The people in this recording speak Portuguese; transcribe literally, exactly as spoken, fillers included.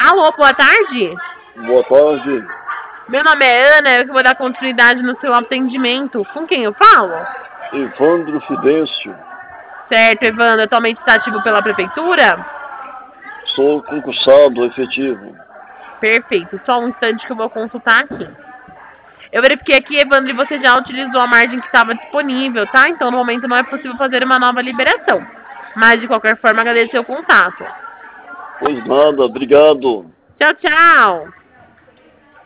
Alô, boa tarde. Boa tarde. Meu nome é Ana, eu que vou dar continuidade no seu atendimento. Com quem eu falo? Evandro Fidêncio. Certo, Evandro. Atualmente está ativo pela prefeitura? Sou concursado efetivo. Perfeito. Só um instante que eu vou consultar aqui. Eu verifiquei aqui, Evandro, e você já utilizou a margem que estava disponível, tá? Então, no momento, não é possível fazer uma nova liberação. Mas, de qualquer forma, agradeço o contato. Pois nada, obrigado. Tchau, tchau.